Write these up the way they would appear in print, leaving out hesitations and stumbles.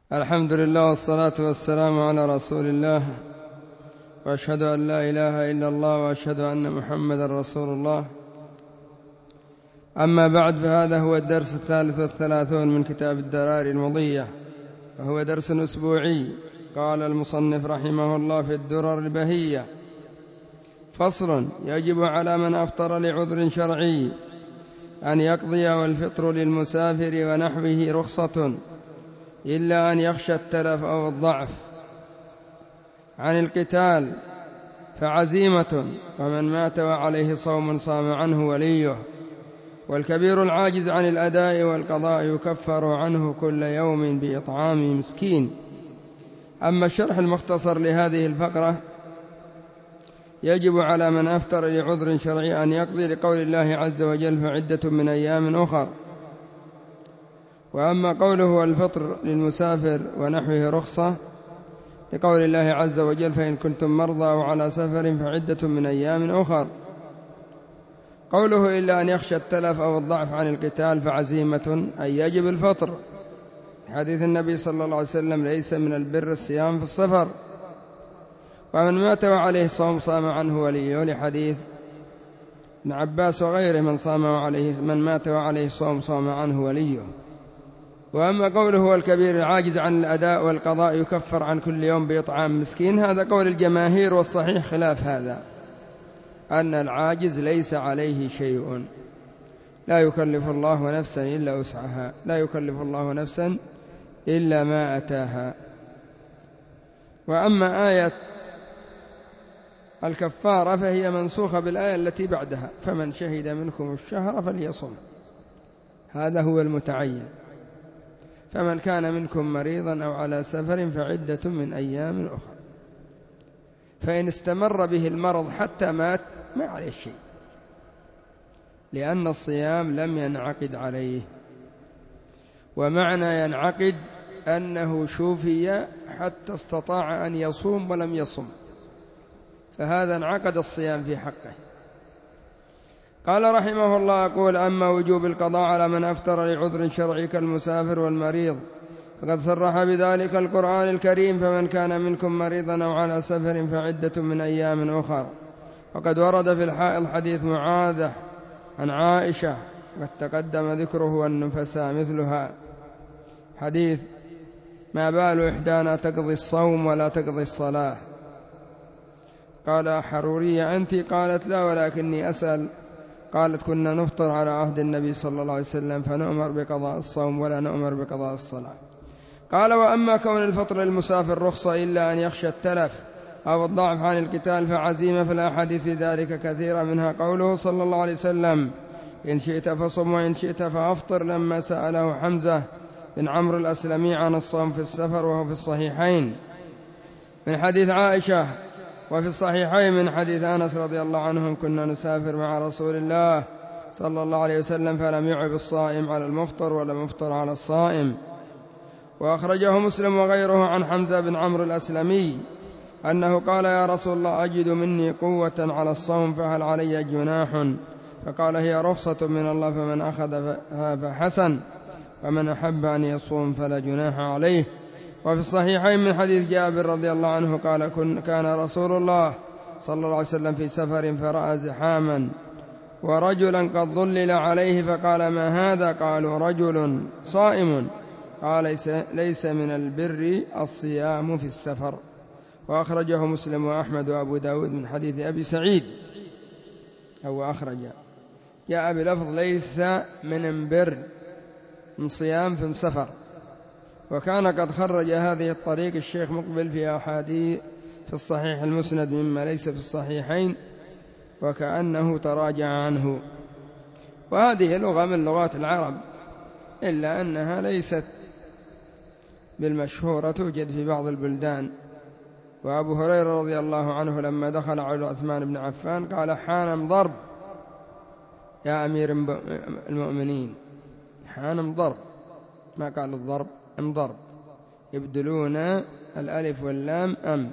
الحمد لله والصلاة والسلام على رسول الله، وأشهد أن لا إله إلا الله، وأشهد أن محمدا رسول الله. أما بعد، فهذا هو الدرس 33 من كتاب الدرار المضية، وهو درس أسبوعي. قال المصنف رحمه الله في الدرر البهية: فصل: يجب على من أفطر لعذر شرعي أن يقضي، والفطر للمسافر ونحوه رخصة، إلا أن يخشى التلف أو الضعف عن القتال فعزيمة، ومن مات وعليه صوم صام عنه وليه، والكبير العاجز عن الأداء والقضاء يكفر عنه كل يوم بإطعام مسكين. أما الشرح المختصر لهذه الفقرة: يجب على من أفطر لعذر شرعي أن يقضي لقول الله عز وجل فعدة من أيام أخر. وأما قوله والفطر للمسافر ونحوه رخصة لقول الله عز وجل فإن كنتم مرضى أو على سفر فعدة من أيام أخر. قوله إلا أن يخشى التلف أو الضعف عن القتال فعزيمة، أي يجب الفطر، حديث النبي صلى الله عليه وسلم: ليس من البر الصيام في السفر، ومن مات وعليه صوم صام عنه وليه، لحديث ابن عباس وغيره: من مات وعليه صوم صام عنه وليه. وأما قوله هو الكبير العاجز عن الأداء والقضاء يكفر عن كل يوم بإطعام مسكين، هذا قول الجماهير، والصحيح خلاف هذا، أن العاجز ليس عليه شيء، لا يكلف الله نفسا إلا وسعها، لا يكلف الله نفسا إلا ما أتاها. وأما آية الكفارة فهي منسوخة بالآية التي بعدها: فمن شهد منكم الشهر فليصم، هذا هو المتعين. فمن كان منكم مريضا أو على سفر فعدة من أيام أخرى. فإن استمر به المرض حتى مات ما عليه شيء، لأن الصيام لم ينعقد عليه. ومعنى ينعقد أنه شوفي حتى استطاع أن يصوم ولم يصم، فهذا انعقد الصيام في حقه. قال رحمه الله: أقول: أما وجوب القضاء على من أفطر لعذر شرعي كالمسافر والمريض فقد صرح بذلك القرآن الكريم: فمن كان منكم مريضا أو على سفر فعدة من أيام أخر. وقد ورد في الحائض حديث معاذة عن عائشة، قد تقدم ذكره، والنفساء مثلها، حديث: ما بال إحدانا تقضي الصوم ولا تقضي الصلاة؟ قال: حرورية أنت؟ قالت: لا، ولكني أسأل. قالت: كنا نفطر على عهد النبي صلى الله عليه وسلم فنؤمر بقضاء الصوم ولا نؤمر بقضاء الصلاة. قال: وأما كون الفطر للمسافر رخصة إلا أن يخشى التلف أو الضعف عن القتال فعزيمة، فالأحاديث في ذلك كثيرة، منها قوله صلى الله عليه وسلم: إن شئت فصم وإن شئت فأفطر، لما سأله حمزة بن عمرو الأسلمي عن الصوم في السفر، وهو في الصحيحين من حديث عائشة، وفي الصحيحين من حديث أنس رضي الله عنهم: كنا نسافر مع رسول الله صلى الله عليه وسلم فلم يعب الصائم على المفطر ولا المفطر على الصائم. وأخرجه مسلم وغيره عن حمزة بن عمرو الأسلمي أنه قال: يا رسول الله، أجد مني قوة على الصوم، فهل علي جناح؟ فقال: هي رخصة من الله، فمن أخذها فحسن، ومن أحب أن يصوم فلا جناح عليه. وفي الصحيحين من حديث جابر رضي الله عنه قال: كان رسول الله صلى الله عليه وسلم في سفر فرأى زحاما ورجلا قد ظلل عليه، فقال: ما هذا؟ قالوا: رجل صائم. قال: ليس من البر الصيام في السفر. وأخرجه مسلم وأحمد وأبو داود من حديث أبي سعيد، أو أخرج، جاء بلفظ: ليس من البر صيام في السفر. وكان قد خرج هذه الطريق الشيخ مقبل في أحاديث في الصحيح المسند مما ليس في الصحيحين، وكأنه تراجع عنه. وهذه لغة من لغات العرب، إلا أنها ليست بالمشهورة، توجد في بعض البلدان. وأبو هريرة رضي الله عنه لما دخل على عثمان بن عفان قال: حان ضرب يا أمير المؤمنين، حان ضرب، ما قال الضرب، ضرب، يبدلون الألف واللام أم.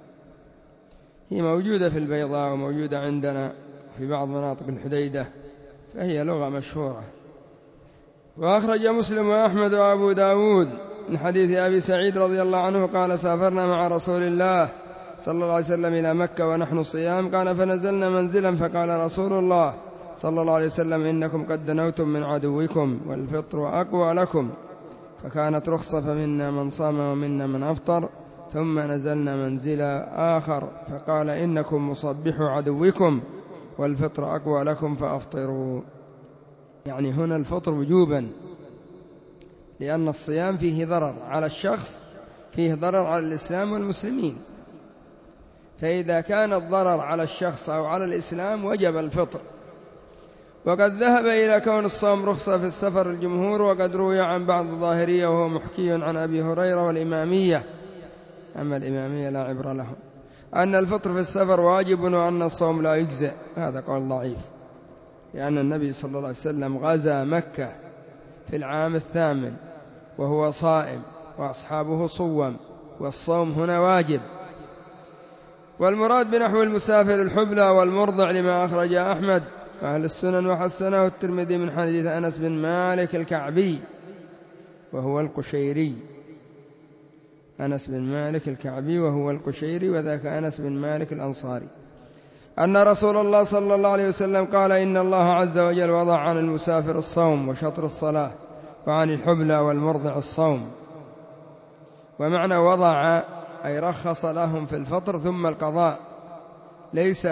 هي موجودة في البيضاء وموجودة عندنا في بعض مناطق الحديدة، فهي لغة مشهورة. وأخرج مسلم وأحمد وأبو داود من حديث أبي سعيد رضي الله عنه قال سافرنا مع رسول الله صلى الله عليه وسلم إلى مكة ونحن صيام، قال فنزلنا منزلا فقال رسول الله صلى الله عليه وسلم إنكم قد دنوتم من عدوكم والفطر أقوى لكم، فكانت رخصة فمنا من صام ومنا من أفطر، ثم نزلنا منزلا آخر فقال إنكم مصبحوا عدوكم والفطر أقوى لكم فأفطروا. يعني هنا الفطر وجوبا، لأن الصيام فيه ضرر على الشخص، فيه ضرر على الإسلام والمسلمين، فإذا كان الضرر على الشخص أو على الإسلام وجب الفطر. وقد ذهب إلى كون الصوم رخصة في السفر الجمهور، وقد روي عن بعض الظاهرية وهو محكي عن أبي هريرة والإمامية، أما الإمامية لا عبر لهم، أن الفطر في السفر واجب وأن الصوم لا يجزئ. هذا قول ضعيف، لأن النبي صلى الله عليه وسلم غزا مكة في العام 8 وهو صائم وأصحابه صوم، والصوم هنا واجب. والمراد بنحو المسافر الحبلى والمرضع لما أخرج أحمد أهل السنن وحسنه الترمذي من حديث أنس بن مالك الكعبي وهو القشيري، أنس بن مالك الكعبي وهو القشيري، وذاك أنس بن مالك الأنصاري، أن رسول الله صلى الله عليه وسلم قال إن الله عز وجل وضع عن المسافر الصوم وشطر الصلاة، وعن الحبلى والمرضع الصوم. ومعنى وضع أي رخص لهم في الفطر ثم القضاء، ليس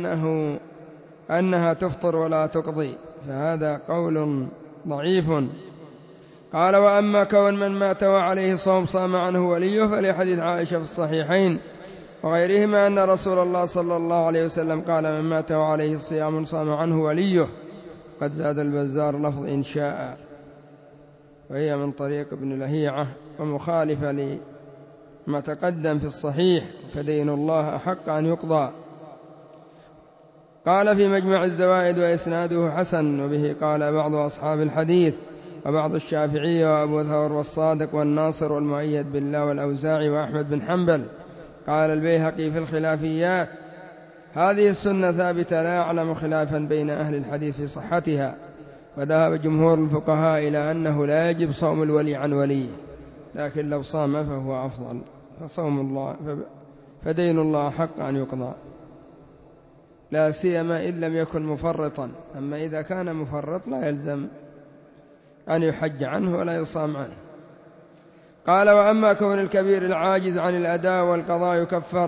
أنها تفطر ولا تقضي، فهذا قول ضعيف. قال وأما كون من مات وعليه صوم صام عنه وليه، فلحديث عائشة في الصحيحين وغيرهما أن رسول الله صلى الله عليه وسلم قال من مات وعليه صيام صام عنه وليه. قد زاد البزار لفظ إن شاء، وهي من طريق ابن لهيعة ومخالفة لما تقدم في الصحيح، فدين الله أحق أن يقضى. قال في مجمع الزوائد وإسناده حسن، وبه قال بعض أصحاب الحديث وبعض الشافعية وأبو ثور والصادق والناصر والمؤيد بالله والأوزاعي وأحمد بن حنبل. قال البيهقي في الخلافيات هذه السنة ثابتة لا أعلم خلافا بين أهل الحديث في صحتها، وذهب جمهور الفقهاء إلى أنه لا يجب صوم الولي عن وليه، لكن لو صام فهو أفضل، فصوم الله فدين الله حق أن يقضى، لا سيما إن لم يكن مفرطا. أما إذا كان مفرط لا يلزم أن يحج عنه ولا يصام عنه. قال وأما كون الكبير العاجز عن الأداء والقضاء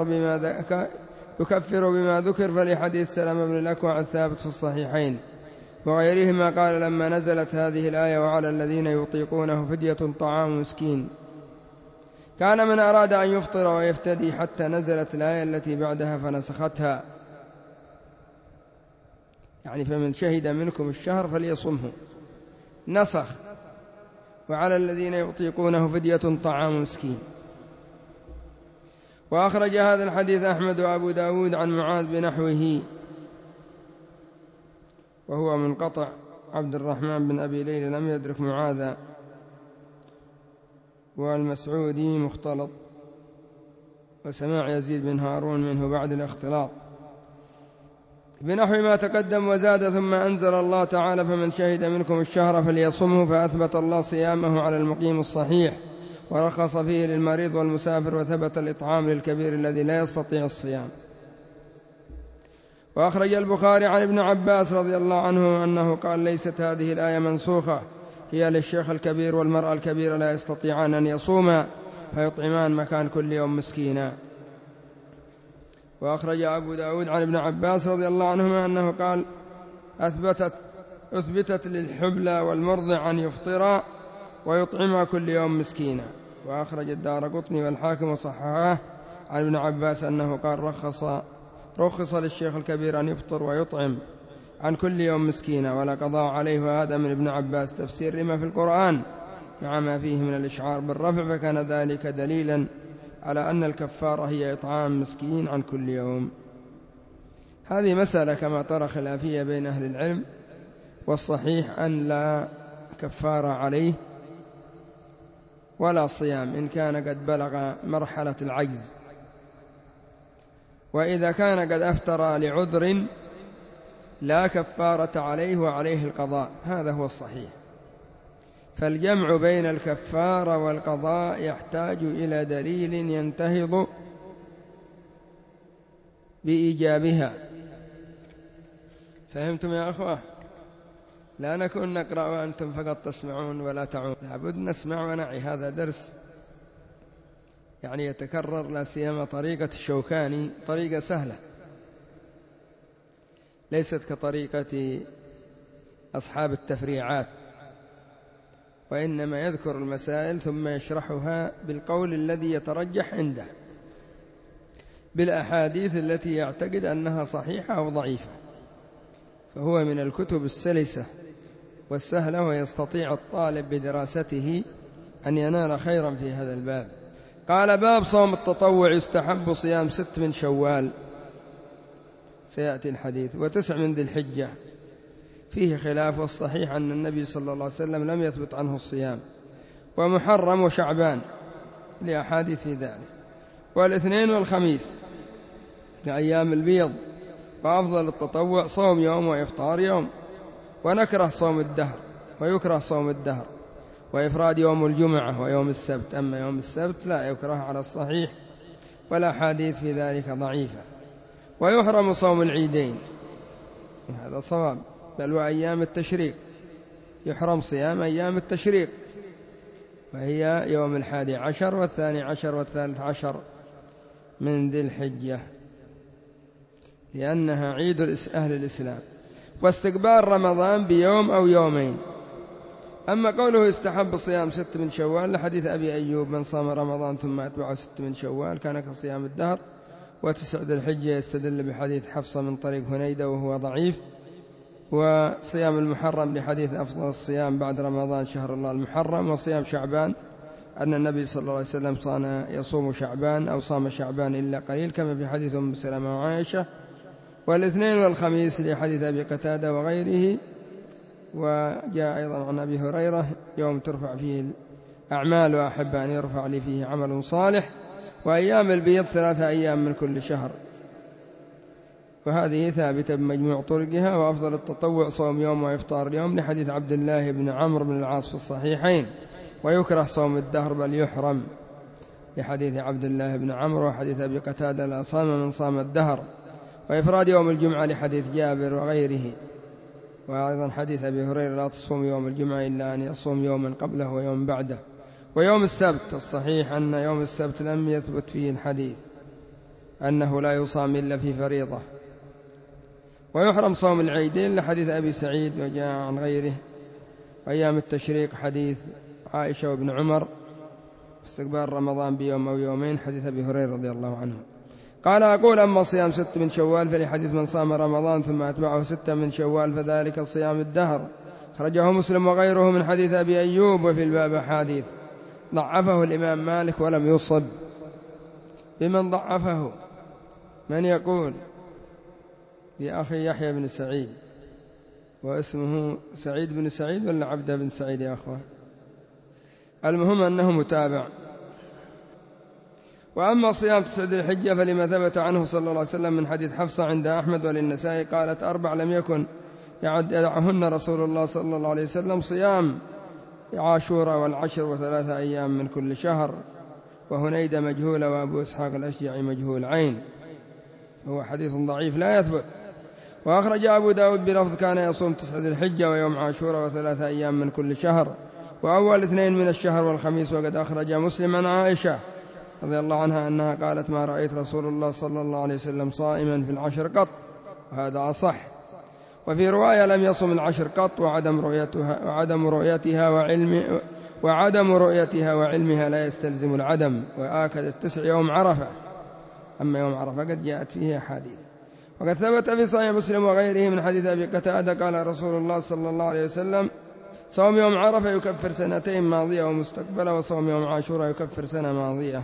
يكفر بما ذكر، فلحديث سلمة بن الأكوع الثابت في الصحيحين وغيرهما قال لما نزلت هذه الآية وعلى الذين يطيقونه فدية طعام مسكين، كان من أراد أن يفطر ويفتدي حتى نزلت الآية التي بعدها فنسختها، يعني فمن شهد منكم الشهر فليصمه، نسخ وعلى الذين يطيقونه فدية طعام مسكين. وأخرج هذا الحديث أحمد وأبو داود عن معاذ بنحوه، وهو منقطع، عبد الرحمن بن أبي ليلى لم يدرك معاذا، والمسعودي مختلط، وسماع يزيد بن هارون منه بعد الاختلاط بنحو ما تقدم. وزاد ثم أنزل الله تعالى فمن شهد منكم الشهر فليصمه، فأثبت الله صيامه على المقيم الصحيح، ورخص فيه للمريض والمسافر، وثبت الإطعام للكبير الذي لا يستطيع الصيام. وأخرج البخاري عن ابن عباس رضي الله عنه أنه قال ليست هذه الآية منسوخة، هي للشيخ الكبير والمرأة الكبيرة لا يستطيعان أن يصوما فيطعمان مكان كل يوم مسكينا. وأخرج أبو داود عن ابن عباس رضي الله عنهما أنه قال أثبتت للحبلى والمرضع أن يفطرا ويطعما كل يوم مسكينا. وأخرج الدارقطني والحاكم وصححه عن ابن عباس أنه قال رخص للشيخ الكبير أن يفطر ويطعم عن كل يوم مسكينا ولا قضاء عليه. وهذا من ابن عباس تفسير لما في القرآن مع ما فيه من الإشعار بالرفع، فكان ذلك دليلا على أن الكفارة هي إطعام مسكين عن كل يوم. هذه مسألة كما ترى خلافية بين أهل العلم، والصحيح أن لا كفارة عليه ولا صيام إن كان قد بلغ مرحلة العجز، وإذا كان قد أفطر لعذر لا كفارة عليه وعليه القضاء، هذا هو الصحيح. فالجمع بين الكفارة والقضاء يحتاج إلى دليل ينتهض بإيجابها. فهمتم يا أخوة؟ لا نكون نقرأ وأنتم فقط تسمعون ولا تعون، لابد نسمع ونعي. هذا درس يعني يتكرر، لا سيما طريقة الشوكاني طريقة سهلة ليست كطريقة أصحاب التفريعات، وإنما يذكر المسائل ثم يشرحها بالقول الذي يترجح عنده، بالأحاديث التي يعتقد أنها صحيحة أو ضعيفة. فهو من الكتب السلسة والسهلة، ويستطيع الطالب بدراسته أن ينال خيرا في هذا الباب. قال: باب صوم التطوع. يستحب صيام 6 من شوال، سيأتي الحديث، و9 من ذي الحجة. فيه خلاف، والصحيح أن النبي صلى الله عليه وسلم لم يثبت عنه الصيام. ومحرم وشعبان لأحاديث في ذلك. والاثنين والخميس لأيام البيض. وأفضل التطوع صوم يوم وإفطار يوم. ونكره صوم الدهر، ويكره صوم الدهر، وإفراد يوم الجمعة ويوم السبت. أما يوم السبت لا يكره على الصحيح، ولا حديث في ذلك ضعيفة. ويحرم صوم العيدين، هذا صواب، بل وأيام التشريق يحرم صيام أيام التشريق، وهي يوم 11 و12 و13 من ذي الحجة، لأنها عيد أهل الإسلام. واستقبال رمضان بيوم أو يومين. أما قوله يستحب صيام 6 من شوال لحديث أبي أيوب: من صام رمضان ثم أتبعه 6 من شوال كان كصيام الدهر. و9 ذي الحجة يستدل بحديث حفصة من طريق هنيدة وهو ضعيف. وصيام المحرم لحديث أفضل الصيام بعد رمضان شهر الله المحرم. وصيام شعبان أن النبي صلى الله عليه وسلم كان يصوم شعبان أو صام شعبان إلا قليل، كما في حديث أم سلمة وعائشة. والاثنين والخميس لحديث أبي قتادة وغيره. وجاء أيضا عن أبي هريرة: يوم ترفع فيه الأعمال وأحب أن يرفع لي فيه عمل صالح. وأيام البيض 3 أيام من كل شهر، وهذه ثابتة بمجموع طرقها. وأفضل التطوع صوم يوم وإفطار يوم لحديث عبد الله بن عمرو بن العاص في الصحيحين. ويكره صوم الدهر بل يحرم لحديث عبد الله بن عمرو. وحديث أبي قتادة: لا صام من صام الدهر. وإفراد يوم الجمعة لحديث جابر وغيره. وأيضا حديث أبي هريرة: لا تصوم يوم الجمعة إلا أن يصوم يوما قبله ويوم بعده. ويوم السبت الصحيح أن يوم السبت لم يثبت فيه الحديث أنه لا يصام إلا في فريضة. ويحرم صوم العيدين لحديث أبي سعيد وجاء عن غيره. أيام التشريق حديث عائشة وابن عمر. استقبال رمضان بيوم أو يومين حديث أبي هريرة رضي الله عنه. قال: أقول: أما صيام 6 من شوال فلحديث من صام رمضان ثم أتبعه 6 من شوال فذلك صيام الدهر. خرجه مسلم وغيره من حديث أبي أيوب. وفي الباب حديث ضعفه الإمام مالك ولم يصب. بمن ضعفه؟ من يقول؟ لأخي يحيى بن سعيد، واسمه سعيد بن سعيد ولا عبد بن سعيد يا أخوة؟ المهم أنه متابع. وأما صيام 9 ذي الحجة فلما ثبت عنه صلى الله عليه وسلم من حديث حفصة عند أحمد وللنسائي قالت: 4 لم يكن يدعهن رسول الله صلى الله عليه وسلم: صيام عاشوراء والعشر و3 أيام من كل شهر. وهنيدة مجهولة، وأبو إسحاق الأشجعي مجهول عين، هو حديث ضعيف لا يثبت. وأخرج أبو داود بلفظ: كان يصوم 9 ذي الحجة ويوم عاشوراء و3 أيام من كل شهر، وأول 2 من الشهر والخميس. وقد أخرج مسلم عن عائشة رضي الله عنها أنها قالت: ما رأيت رسول الله صلى الله عليه وسلم صائما في العشر قط، وهذا أصح. وفي رواية: لم يصم العشر قط. وعدم رؤيتها وعلمها لا يستلزم العدم. وآكد 9 يوم عرفة. أما يوم عرفة قد جاءت فيه أحاديث. وقد ثبت في صحيح مسلم وغيره من حديث أبي قتادة قال رسول الله صلى الله عليه وسلم: صوم يوم عرفة يكفر 2 ماضية ومستقبلة، وصوم يوم عاشوراء يكفر 1 ماضية.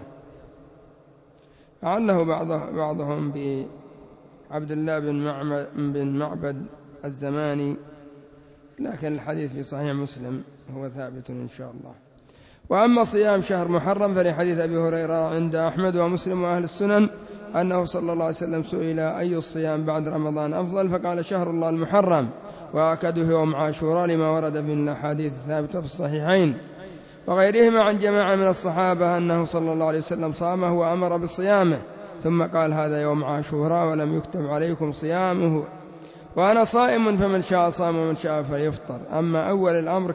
علّه بعضهم بعبد الله بن معبد الزماني، لكن الحديث في صحيح مسلم هو ثابت إن شاء الله. وأما صيام شهر محرم فلحديث أبي هريرة عند أحمد ومسلم وأهل السنن أنه صلى الله عليه وسلم سئل: أي الصيام بعد رمضان أفضل؟ فقال: شهر الله المحرم. وأكده يوم عاشوراء لما ورد من الأحاديث الثابتة في الصحيحين وغيرهما عن جماعة من الصحابة أنه صلى الله عليه وسلم صامه وأمر بصيامه، ثم قال هذا يوم عاشوراء ولم يكتب عليكم صيامه وأنا صائم فمن شاء صام ومن شاء فليفطر. أما أول الأمر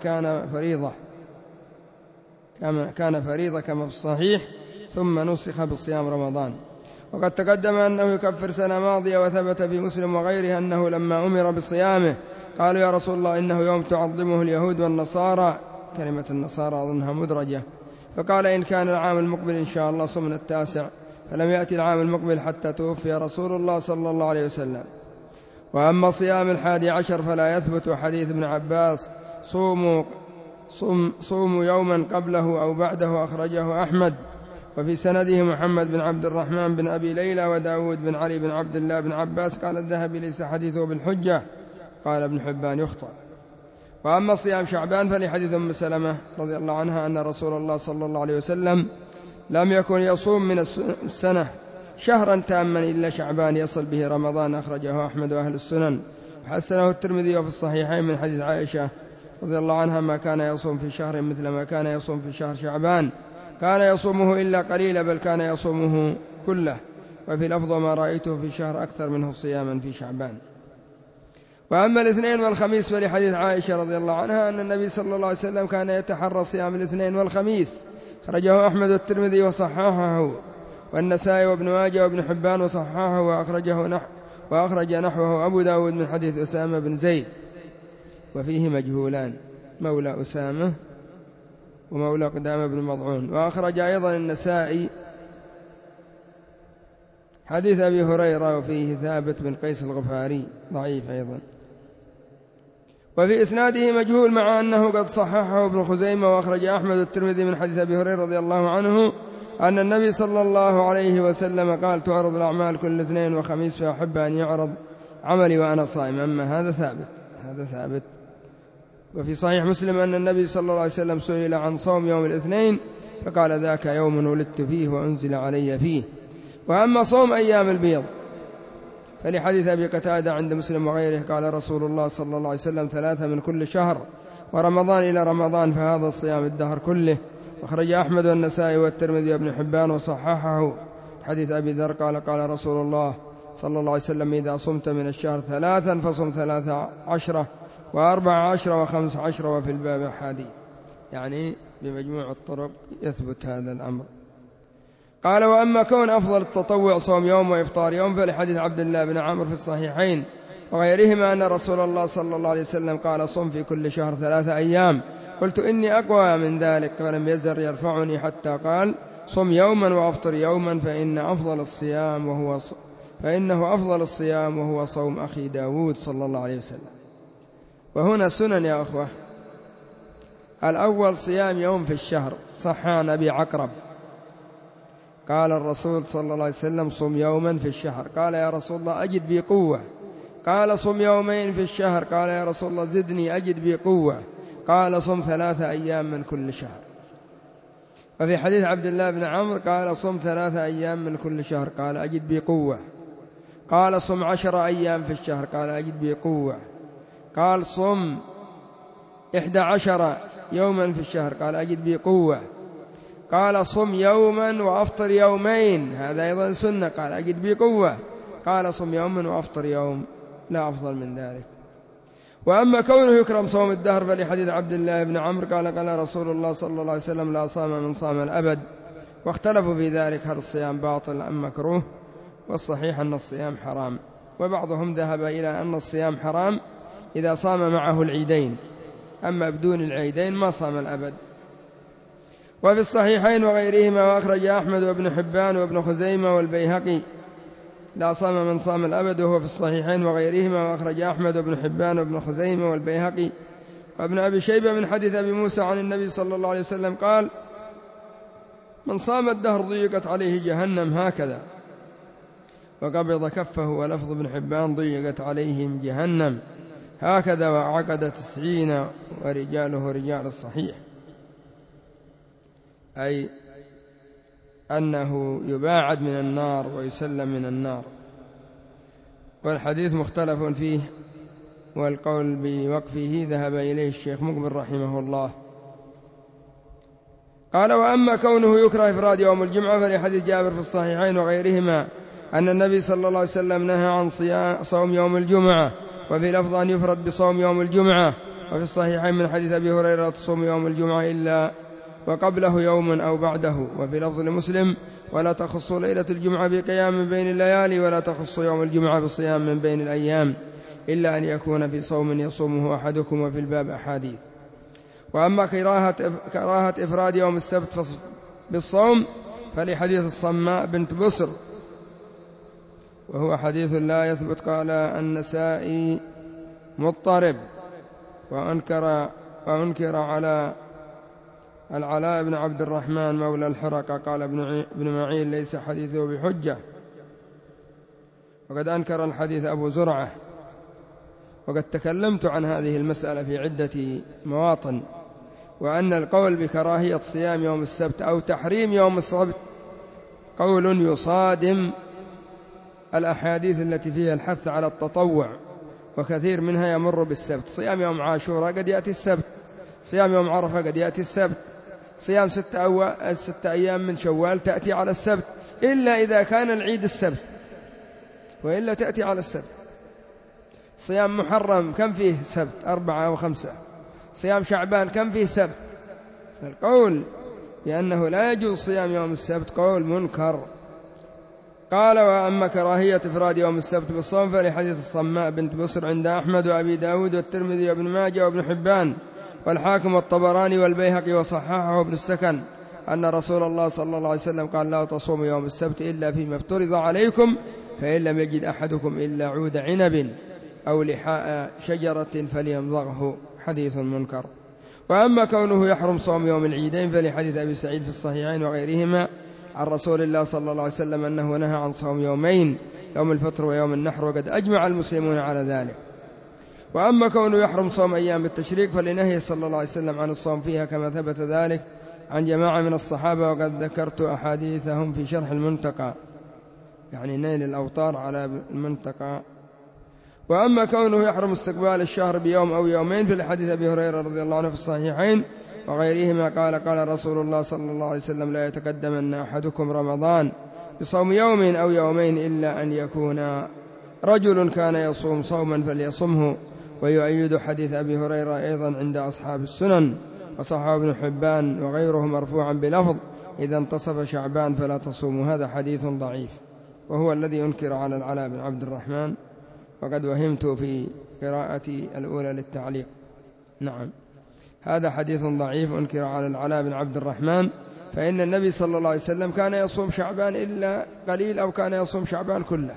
كان فريضة كما في الصحيح، ثم نسخ بصيام رمضان. وقد تقدم أنه يكفر سنة ماضية، وثبت في مسلم وغيره أنه لما أمر بصيامه قالوا يا رسول الله إنه يوم تعظمه اليهود والنصارى، كلمة النصارى أظنها مدرجة، فقال إن كان العام المقبل إن شاء الله صمنا 9، فلم يأتي العام المقبل حتى توفي رسول الله صلى الله عليه وسلم. وأما صيام 11 فلا يثبت، حديث ابن عباس صوموا يوما قبله أو بعده أخرجه أحمد، وفي سنده محمد بن عبد الرحمن بن أبي ليلى وداود بن علي بن عبد الله بن عباس. قال الذهبي ليس حديثه بالحجة، قال ابن حبان يخطئ. وأما صيام شعبان فلحديث أم سلمة رضي الله عنها أن رسول الله صلى الله عليه وسلم لم يكن يصوم من السنة شهرا تاما إلا شعبان يصل به رمضان، أخرجه أحمد وأهل السنن، وحسنه الترمذي وفي الصحيحين من حديث عائشة رضي الله عنها ما كان يصوم في شهر مثل ما كان يصوم في شهر شعبان، كان يصومه إلا قليلا بل كان يصومه كله. وفي لفظ ما رأيته في شهر أكثر منه صياما في شعبان. وأما الاثنين والخميس فلحديث عائشة رضي الله عنها أن النبي صلى الله عليه وسلم كان يتحرى صيام الاثنين والخميس، خرجه أحمد والترمذي وصححه، والنسائي وابن ماجه وابن حبان وصححه، وأخرج نحوه أبو داود من حديث أسامة بن زيد، وفيه مجهولان، مولى أسامة ومولى قدامة بن مضعون. وأخرج أيضا النسائي حديث أبي هريرة وفيه ثابت بن قيس الغفاري ضعيف أيضا، وفي إسناده مجهول مع أنه قد صححه ابن خزيمة. وأخرج أحمد الترمذي من حديث أبي هريرة رضي الله عنه أن النبي صلى الله عليه وسلم قال تعرض الأعمال كل اثنين وخميس، فأحب أن يعرض عملي وأنا صائم. أما هذا ثابت. وفي صحيح مسلم أن النبي صلى الله عليه وسلم سئل عن صوم يوم الاثنين فقال ذاك يوم ولدت فيه وأنزل علي فيه. وأما صوم أيام البيض فلحديث أبي قتادة عند مسلم وغيره قال رسول الله صلى الله عليه وسلم 3 من كل شهر ورمضان إلى رمضان، فهذا الصيام الدهر كله. أخرج أحمد والنسائي والترمذي وابن حبان وصححه حديث أبي ذر قال رسول الله صلى الله عليه وسلم إذا صمت من الشهر 3 فصم 13 و14 و15 وفي الباب أحاديث، يعني بمجموع الطرق يثبت هذا الأمر. قال وأما كون أفضل التطوع صوم يوم وإفطار يوم فلحديث عبد الله بن عمرو في الصحيحين وغيرهما أن رسول الله صلى الله عليه وسلم قال صم في كل شهر 3 أيام، قلت إني أقوى من ذلك، فلم يزر يرفعني حتى قال صم يوما وأفطر يوما فإنه أفضل الصيام وهو صوم أخي داود صلى الله عليه وسلم. وهنا سنن يا أخوة. الأول صيام يوم في الشهر، صح عن أبي عقرب قال الرسول صلى الله عليه وسلم صم يوما في الشهر، قال يا رسول الله أجد بي قوة، قال صم يومين في الشهر، قال يا رسول الله زدني أجد بي قوة، قال صم 3 أيام من كل شهر. وفي حديث عبد الله بن عمرو قال صم 3 أيام من كل شهر، قال أجد بي قوة، قال صم 10 أيام في الشهر، قال أجد بي قوة، قال صم 11 يوما في الشهر، قال أجد بي قوة، قال صم يوما وأفطر يومين، هذا أيضا سنة، قال أجد بي قوة، قال صم يوما وأفطر يوم، لا أفضل من ذلك. وأما كونه يكرم صوم الدهر فلحديث عبد الله بن عمرو قال رسول الله صلى الله عليه وسلم لا صام من صام الأبد. واختلفوا في ذلك هل الصيام باطل أم مكروه، والصحيح أن الصيام حرام، وبعضهم ذهب إلى أن الصيام حرام إذا صام معه العيدين، أما بدون العيدين ما صام الأبد. وفي الصحيحين وغيرهما وأخرج أحمد وابن حبان وابن خزيمة والبيهقي لا صام من صام الأبد، وهو في الصحيحين وغيرهما وأخرج أحمد وابن حبان وابن خزيمة والبيهقي وابن أبي شيبة من حديث أبي موسى عن النبي صلى الله عليه وسلم قال من صام الدهر ضيقت عليه جهنم هكذا، وقبض كفه. ولفظ ابن حبان ضيقت عليهم جهنم هكذا، وعقد 90 ورجاله رجال الصحيح، أي أنه يباعد من النار ويسلم من النار. والحديث مختلف فيه والقول بوقفه ذهب إليه الشيخ مقبل رحمه الله. قال: وأما كونه يكره إفراد يوم الجمعة فلحديث جابر في الصحيحين وغيرهما أن النبي صلى الله عليه وسلم نهى عن صوم يوم الجمعة، وفي لفظ أن يفرد بصوم يوم الجمعة، وفي الصحيحين من حديث أبي هريرة تصوم يوم الجمعة إلا وقبله يوم أو بعده، وفي لفظ لمسلم: ولا تخص ليلة الجمعة بقيام من بين الليالي، ولا تخص يوم الجمعة بصيام من بين الأيام، إلا أن يكون في صوم يصومه أحدكم. وفي الباب أحاديث. وأما كراهة إفراد يوم السبت بالصوم فلحديث الصماء بنت بسر، وهو حديث لا يثبت. قال النسائي: مضطرب. وأنكر على العلاء بن عبد الرحمن مولى الحرقة. قال ابن معين: ليس حديثه بحجة. وقد أنكر الحديث أبو زرعة. وقد تكلمت عن هذه المسألة في عدة مواطن، وأن القول بكراهية صيام يوم السبت أو تحريم يوم السبت قول يصادم الأحاديث التي فيها الحث على التطوع، وكثير منها يمر بالسبت. صيام يوم عاشوراء قد يأتي السبت، صيام يوم عرفة قد يأتي السبت، صيام 6 أيام من شوال تأتي على السبت، إلا إذا كان العيد السبت، وإلا تأتي على السبت. صيام محرم كم فيه سبت؟ 4 أو 5. صيام شعبان كم فيه سبت؟ القول بأنه لا يجوز صيام يوم السبت قول منكر. قال: وأما كراهية إفراد يوم السبت بالصوم فلحديث الصماء بنت بسر عند أحمد وأبي داود والترمذي وابن ماجه وابن حبان والحاكم والطبراني والبيهقي وصححه ابن السكن أن رسول الله صلى الله عليه وسلم قال: لا تصوموا يوم السبت إلا فيما افترض عليكم، فإن لم يجد أحدكم إلا عود عنب أو لحاء شجرة فليمضغه. حديث منكر. وأما كونه يحرم صوم يوم العيدين فلحديث أبي سعيد في الصحيحين وغيرهما عن رسول الله صلى الله عليه وسلم أنه نهى عن صوم يومين، يوم الفطر ويوم النحر، وقد أجمع المسلمون على ذلك. وأما كونه يحرم صوم أيام التشريق فلنهي صلى الله عليه وسلم عن الصوم فيها، كما ثبت ذلك عن جماعة من الصحابة، وقد ذكرت أحاديثهم في شرح المنتقى، يعني نيل الأوطار على المنتقى. وأما كونه يحرم استقبال الشهر بيوم أو يومين فلحديث أبي هريرة رضي الله عنه في الصحيحين وغيرهما قال رسول الله صلى الله عليه وسلم: لا يتقدمن أحدكم رمضان بصوم يوم أو يومين إلا أن يكون رجل كان يصوم صوما فليصمه. ويؤيد حديث أبي هريرة أيضا عند أصحاب السنن وصححه ابن حبان وغيره مرفوعا بلفظ: إذا انتصف شعبان فلا تصوموا. هذا حديث ضعيف، وهو الذي أنكر على العلاء بن عبد الرحمن، وقد وهمت في قراءتي الأولى للتعليق. نعم، هذا حديث ضعيف أنكر على العلاء بن عبد الرحمن، فإن النبي صلى الله عليه وسلم كان يصوم شعبان إلا قليل، أو كان يصوم شعبان كله.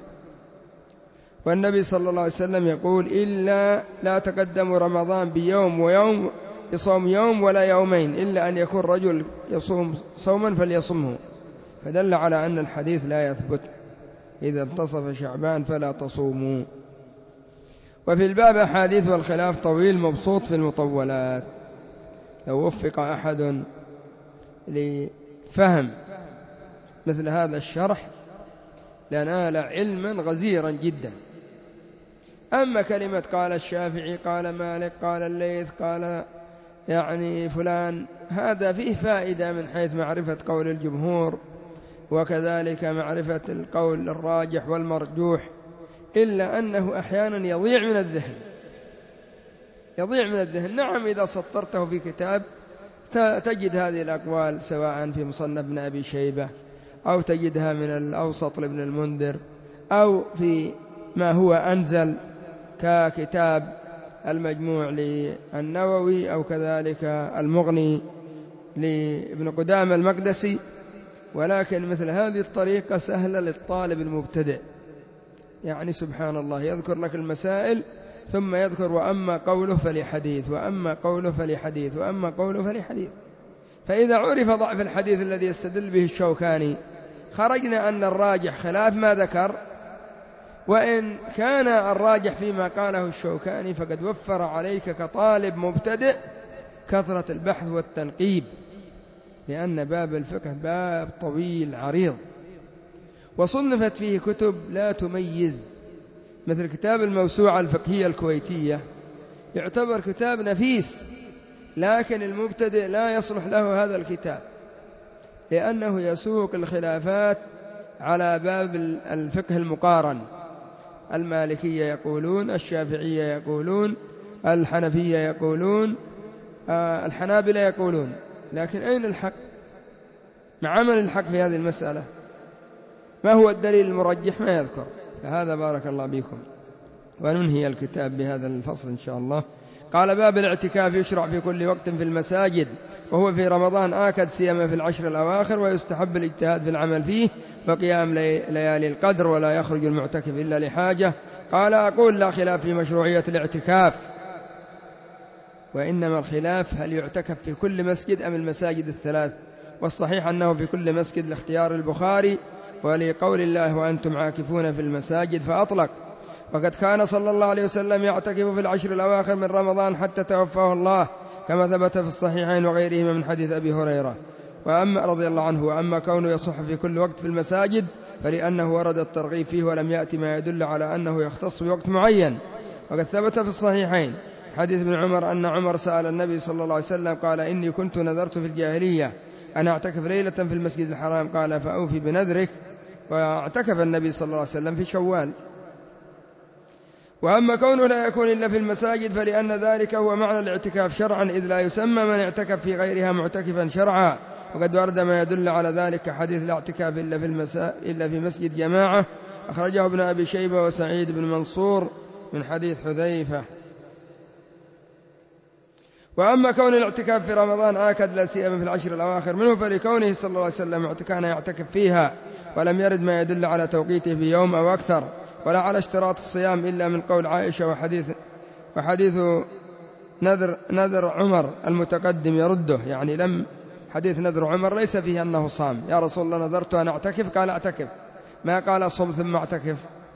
والنبي صلى الله عليه وسلم يقول: إلا لا تقدموا رمضان بيوم ويوم بصوم يوم ولا يومين إلا أن يكون رجل يصوم صوما فليصمه، فدل على أن الحديث لا يثبت: إذا انتصف شعبان فلا تصوموا. وفي الباب أحاديث والخلاف طويل مبسوط في المطولات، لو وفق أحد لفهم مثل هذا الشرح لنال علما غزيرا جدا. أما كلمة قال الشافعي، قال مالك، قال الليث، قال يعني فلان، هذا فيه فائدة من حيث معرفة قول الجمهور، وكذلك معرفة القول الراجح والمرجوح، إلا أنه أحيانا يضيع من الذهن. نعم، إذا سطرته في كتاب تجد هذه الأقوال سواء في مصنف ابن أبي شيبة، أو تجدها من الأوسط لابن المنذر، أو في ما هو أنزل ككتاب المجموع للنووي، أو كذلك المغني لابن قدامة المقدسي. ولكن مثل هذه الطريقة سهلة للطالب المبتدئ، يعني سبحان الله، يذكر لك المسائل ثم يذكر: وأما قوله فلحديث، وأما قوله فلحديث، وأما قوله فلحديث. فإذا عرف ضعف الحديث الذي يستدل به الشوكاني خرجنا أن الراجح خلاف ما ذكر، وإن كان الراجح فيما قاله الشوكاني فقد وفر عليك كطالب مبتدئ كثرة البحث والتنقيب، لأن باب الفقه باب طويل عريض، وصنفت فيه كتب لا تميز مثل كتاب الموسوعة الفقهية الكويتية يعتبر كتاب نفيس، لكن المبتدئ لا يصلح له هذا الكتاب، لأنه يسوق الخلافات على باب الفقه المقارن. المالكية يقولون، الشافعية يقولون، الحنفية يقولون، الحنابلة يقولون، لكن أين الحق؟ ما عمل الحق في هذه المسألة؟ ما هو الدليل المرجح؟ ما يذكر. فهذا بارك الله بكم. وننهي الكتاب بهذا الفصل إن شاء الله. قال: باب الاعتكاف يشرع في كل وقت في المساجد، وهو في رمضان آكد سيما في العشر الأواخر، ويستحب الاجتهاد في العمل فيه وقيام ليالي القدر، ولا يخرج المعتكف إلا لحاجة. قال: أقول لا خلاف في مشروعية الاعتكاف، وإنما الخلاف هل يعتكف في كل مسجد أم المساجد الثلاث، والصحيح أنه في كل مسجد لاختيار البخاري ولقول الله: وأنتم عاكفون في المساجد، فأطلق. وقد كان صلى الله عليه وسلم يعتكف في العشر الأواخر من رمضان حتى توفاه الله، كما ثبت في الصحيحين وغيرهما من حديث أبي هريرة رضي الله عنه. وأما كونه يصح في كل وقت في المساجد فلأنه ورد الترغيب فيه، ولم يأتي ما يدل على أنه يختص بوقت معين. وقد ثبت في الصحيحين حديث ابن عمر أن عمر سأل النبي صلى الله عليه وسلم قال: إني كنت نذرت في الجاهلية أن أعتكف ليلة في المسجد الحرام، قال: فأوفي بنذرك. واعتكف النبي صلى الله عليه وسلم في شوال. وأما كونه لا يكون إلا في المساجد فلأن ذلك هو معنى الاعتكاف شرعا، إذ لا يسمى من اعتكف في غيرها معتكفا شرعا. وقد ورد ما يدل على ذلك حديث الاعتكاف إلا في مسجد جماعة، أخرجه ابن أبي شيبة وسعيد بن منصور من حديث حذيفة. وأما كون الاعتكاف في رمضان آكد لا سيما في العشر الأواخر منه، فلكونه صلى الله عليه وسلم كان يعتكف فيها، ولم يرد ما يدل على توقيته بيوم أو أكثر، ولا على اشتراط الصيام إلا من قول عائشة وحديث نذر عمر المتقدم يرده، يعني حديث نذر عمر ليس فيه أنه صام. يا رسول الله نذرت أن أعتكف، قال أعتكف، ما قال صم ثم أعتكف.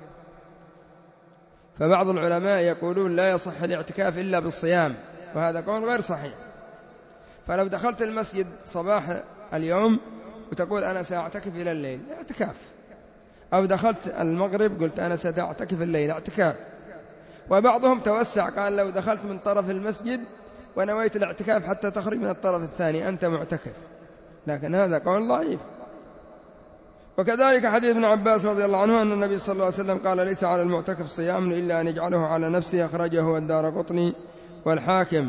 فبعض العلماء يقولون لا يصح الاعتكاف إلا بالصيام، وهذا قول غير صحيح. فلو دخلت المسجد صباح اليوم وتقول أنا سأعتكف إلى الليل، اعتكاف. أو دخلت المغرب قلت أنا سأعتكف الليل، اعتكاف. وبعضهم توسع قال لو دخلت من طرف المسجد ونويت الاعتكاف حتى تخرج من الطرف الثاني أنت معتكف، لكن هذا قول ضعيف. وكذلك حديث ابن عباس رضي الله عنه أن النبي صلى الله عليه وسلم قال: ليس على المعتكف صيام إلا أن يجعله على نفسه، أخرجه الدارقطني والحاكم.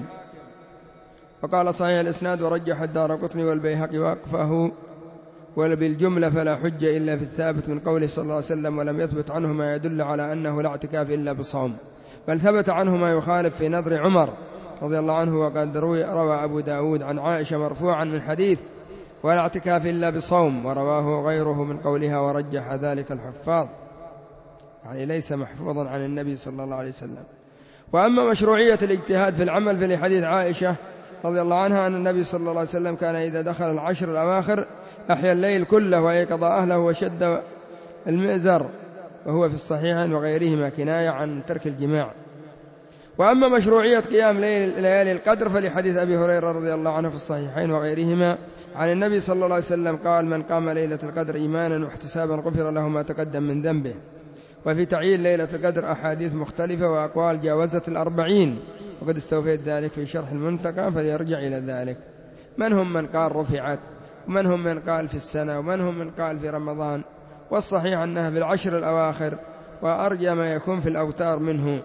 وقال صحيح الإسناد ورجح الدارقطني والبيهقي وقفه، وبالجملة فلا حجة إلا في الثابت من قوله صلى الله عليه وسلم: ولم يثبت عنه ما يدل على أنه لا اعتكاف إلا بصوم، بل ثبت عنه ما يخالف في نذر عمر رضي الله عنه. وقد روى أبو داود عن عائشة مرفوعا من حديث: ولا اعتكاف إلا بصوم، ورواه غيره من قولها ورجح ذلك الحفاظ، يعني ليس محفوظا عن النبي صلى الله عليه وسلم. وأما مشروعية الاجتهاد في العمل فلحديث عائشة رضي الله عنها أن النبي صلى الله عليه وسلم كان إذا دخل العشر الأواخر أحيا الليل كله وأيقظ أهله وشد المئزر، وهو في الصحيحين وغيرهما كناية عن ترك الجماع. وأما مشروعية قيام ليالي القدر فلحديث أبي هريرة رضي الله عنه في الصحيحين وغيرهما عن النبي صلى الله عليه وسلم قال: من قام ليلة القدر إيمانا واحتسابا غفر له ما تقدم من ذنبه. وفي تعيين ليلة القدر أحاديث مختلفة وأقوال جاوزت 40، وقد استوفيت ذلك في شرح المنتقى فليرجع إلى ذلك. من هم من قال رفعت، ومن هم من قال في السنة، ومن هم من قال في رمضان، والصحيح أنها في العشر الأواخر، وأرجى ما يكون في الأوتار منه.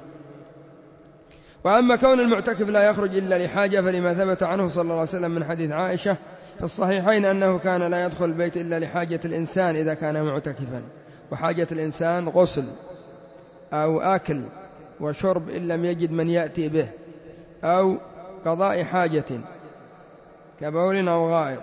وأما كون المعتكف لا يخرج إلا لحاجة فلما ثبت عنه صلى الله عليه وسلم من حديث عائشة في الصحيحين أنه كان لا يدخل البيت إلا لحاجة الإنسان إذا كان معتكفا، وحاجة الإنسان غسل أو أكل وشرب إن لم يجد من يأتي به، أو قضاء حاجة كبول أو غائط.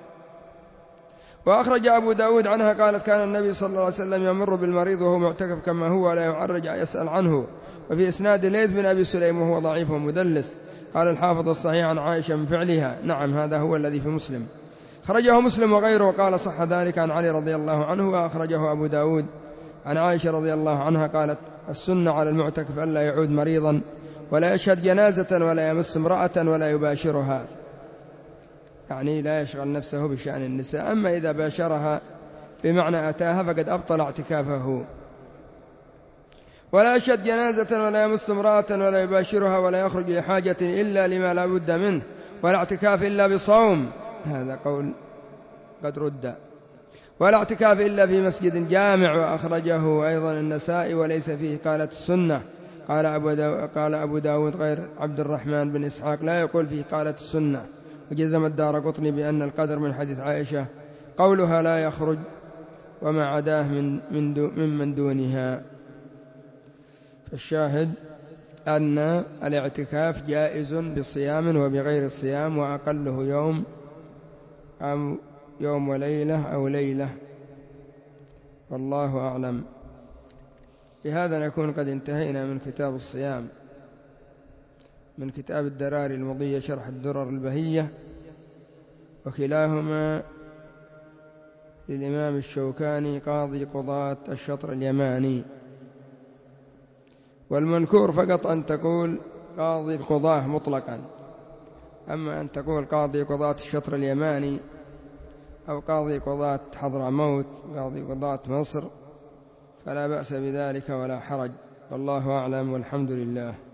وأخرج أبو داود عنها قالت: كان النبي صلى الله عليه وسلم يمر بالمريض وهو معتكف كما هو ولا يعرج يسأل عنه. وفي إسناد ليث بن أبي سليم وهو ضعيف ومدلس. قال الحافظ الصحيح عن عائشة من فعلها. نعم، هذا هو الذي في مسلم، خرجه مسلم وغيره. وقال: صح ذلك عن علي رضي الله عنه. وأخرجه أبو داود عن عائشة رضي الله عنها قالت: السنة على المعتكف ألا يعود مريضا ولا يشهد جنازة ولا يمس امرأة ولا يباشرها، يعني لا يشغل نفسه بشأن النساء. أما إذا باشرها بمعنى أتاها فقد أبطل اعتكافه. ولا يشهد جنازة ولا يمس امرأة ولا يباشرها ولا يخرج لحاجة إلا لما لا بد منه، ولا اعتكاف إلا بصوم. هذا قول قد رد. ولا اعتكاف إلا في مسجد جامع، وأخرجه أيضا النسائي وليس فيه قالت السنة. قال أبو داود غير عبد الرحمن بن إسحاق لا يقول فيه قالت السنة. وجزم الدارقطني بأن القدر من حديث عائشة قولها لا يخرج وما عداه ممن دونها. فالشاهد أن الاعتكاف جائز بصيام وبغير الصيام، وأقله يوم أو يوم وليلة أو ليلة، والله أعلم. بهذا نكون قد انتهينا من كتاب الصيام، من كتاب الدراري المضية شرح الدرر البهية، وكلاهما للإمام الشوكاني قاضي قضاة الشطر اليماني. والمنكور فقط أن تقول قاضي القضاة مطلقا، أما أن تقول قاضي قضاة الشطر اليماني أو قاضي قضاة حضرموت، قاضي قضاة مصر، فلا بأس بذلك ولا حرج، والله أعلم، والحمد لله.